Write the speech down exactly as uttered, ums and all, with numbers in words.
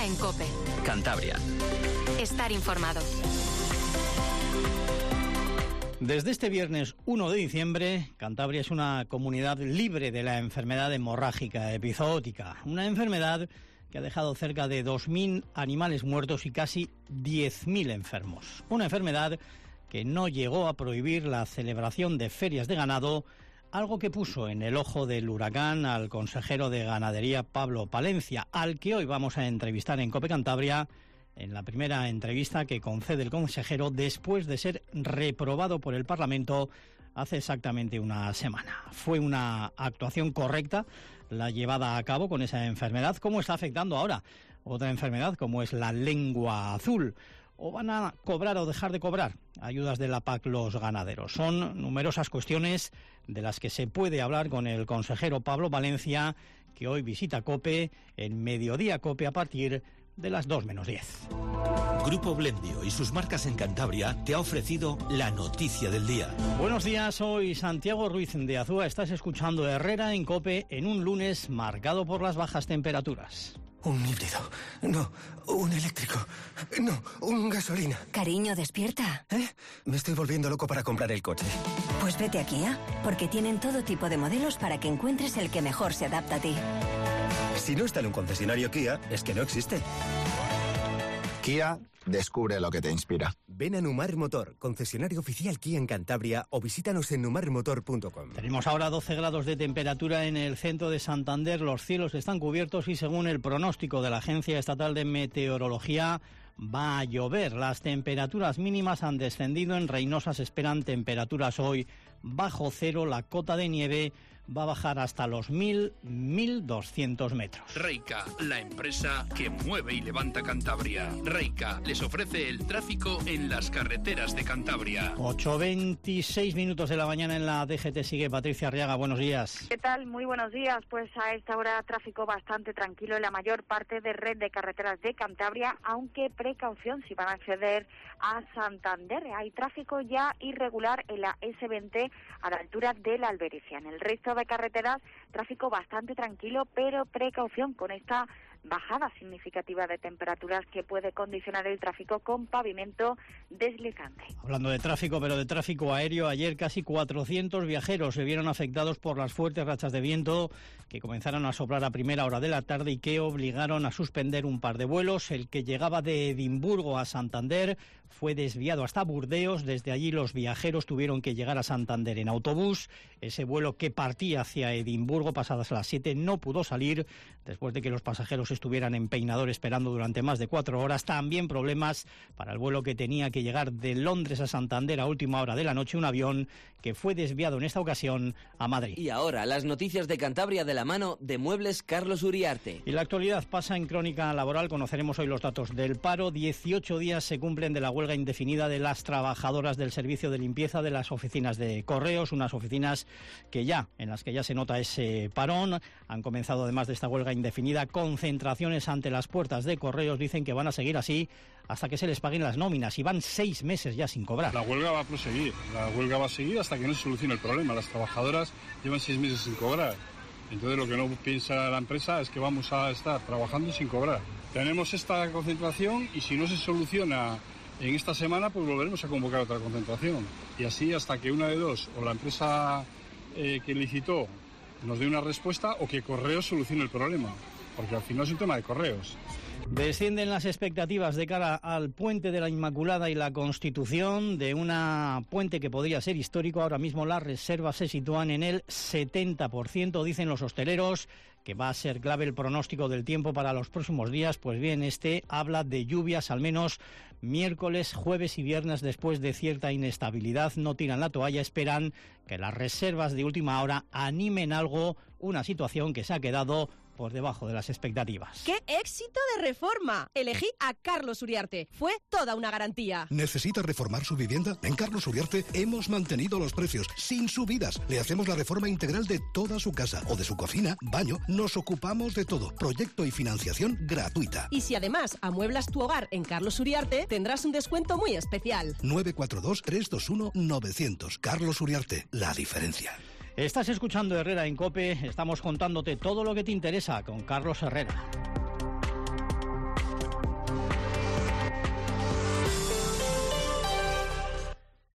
Herrera en COPE. Cantabria. Estar informado. Desde este viernes uno de diciembre, Cantabria es una comunidad libre de la enfermedad hemorrágica epizootica, una enfermedad que ha dejado cerca de dos mil animales muertos y casi diez mil enfermos. Una enfermedad que no llegó a prohibir la celebración de ferias de ganado, algo que puso en el ojo del huracán al consejero de Ganadería Pablo Palencia, al que hoy vamos a entrevistar en COPE Cantabria, en la primera entrevista que concede el consejero después de ser reprobado por el Parlamento hace exactamente una semana. ¿Fue una actuación correcta la llevada a cabo con esa enfermedad? ¿Cómo está afectando ahora otra enfermedad como es la lengua azul? ¿O van a cobrar o dejar de cobrar ayudas de la P A C los ganaderos? Son numerosas cuestiones de las que se puede hablar con el consejero Pablo Palencia, que hoy visita COPE en Mediodía COPE a partir de las dos menos diez. Grupo Blendio y sus marcas en Cantabria te ha ofrecido la noticia del día. Buenos días, soy Santiago Ruiz de Azúa. Estás escuchando Herrera en COPE en un lunes marcado por las bajas temperaturas. Un híbrido. No, un eléctrico. No, un gasolina. Cariño, despierta. ¿Eh? Me estoy volviendo loco para comprar el coche. Pues vete a Kia, porque tienen todo tipo de modelos para que encuentres el que mejor se adapta a ti. Si no está en un concesionario Kia, es que no existe. Kia, descubre lo que te inspira. Ven a Numar Motor, concesionario oficial Kia en Cantabria, o visítanos en numar motor punto com. Tenemos ahora doce grados de temperatura en el centro de Santander, los cielos están cubiertos y según el pronóstico de la Agencia Estatal de Meteorología va a llover. Las temperaturas mínimas han descendido, en Reinosa se esperan temperaturas hoy bajo cero, la cota de nieve va a bajar hasta los mil, mil doscientos metros. Reica, la empresa que mueve y levanta Cantabria. Reica les ofrece el tráfico en las carreteras de Cantabria. ocho veintiséis minutos de la mañana en la D G T sigue Patricia Arriaga, buenos días. ¿Qué tal? Muy buenos días. Pues a esta hora tráfico bastante tranquilo en la mayor parte de red de carreteras de Cantabria, aunque precaución si van a acceder a Santander. Hay tráfico ya irregular en la ese veinte a la altura de la Albericia. En el resto de carreteras, tráfico bastante tranquilo, pero precaución con esta bajada significativa de temperaturas que puede condicionar el tráfico con pavimento deslizante. Hablando de tráfico, pero de tráfico aéreo, ayer casi cuatrocientos viajeros se vieron afectados por las fuertes rachas de viento que comenzaron a soplar a primera hora de la tarde y que obligaron a suspender un par de vuelos. El que llegaba de Edimburgo a Santander fue desviado hasta Burdeos. Desde allí los viajeros tuvieron que llegar a Santander en autobús. Ese vuelo que partía hacia Edimburgo pasadas las siete no pudo salir después de que los pasajeros estuvieran en Peinador esperando durante más de cuatro horas. También problemas para el vuelo que tenía que llegar de Londres a Santander a última hora de la noche, un avión que fue desviado en esta ocasión a Madrid. Y ahora las noticias de Cantabria de la mano de Muebles Carlos Uriarte. Y la actualidad pasa en Crónica Laboral. Conoceremos hoy los datos del paro. dieciocho días se cumplen de la huelga indefinida de las trabajadoras del servicio de limpieza de las oficinas de correos, unas oficinas que ya, en las que ya se nota ese parón. Han comenzado además de esta huelga indefinida concentraciones ante las puertas de correos. Dicen que van a seguir así hasta que se les paguen las nóminas y van seis meses ya sin cobrar. La huelga va a proseguir, la huelga va a seguir hasta que no se solucione el problema. Las trabajadoras llevan seis meses sin cobrar. Entonces lo que no piensa la empresa es que vamos a estar trabajando sin cobrar. Tenemos esta concentración y si no se soluciona en esta semana, pues volveremos a convocar otra concentración. Y así hasta que una de dos, o la empresa eh, que licitó nos dé una respuesta o que Correos solucione el problema. Porque al final es un tema de correos. Descienden las expectativas de cara al puente de la Inmaculada y la Constitución, de una puente que podría ser histórico. Ahora mismo las reservas se sitúan en el setenta por ciento, dicen los hosteleros, que va a ser clave el pronóstico del tiempo para los próximos días. Pues bien, este habla de lluvias al menos miércoles, jueves y viernes después de cierta inestabilidad. No tiran la toalla, esperan que las reservas de última hora animen algo, una situación que se ha quedado por debajo de las expectativas. ¡Qué éxito de reforma! Elegí a Carlos Uriarte. Fue toda una garantía. ¿Necesita reformar su vivienda? En Carlos Uriarte hemos mantenido los precios sin subidas. Le hacemos la reforma integral de toda su casa o de su cocina, baño. Nos ocupamos de todo. Proyecto y financiación gratuita. Y si además amueblas tu hogar en Carlos Uriarte, tendrás un descuento muy especial. nueve cuatro dos, tres dos uno, nueve cero cero. Carlos Uriarte, la diferencia. Estás escuchando Herrera en COPE, estamos contándote todo lo que te interesa con Carlos Herrera.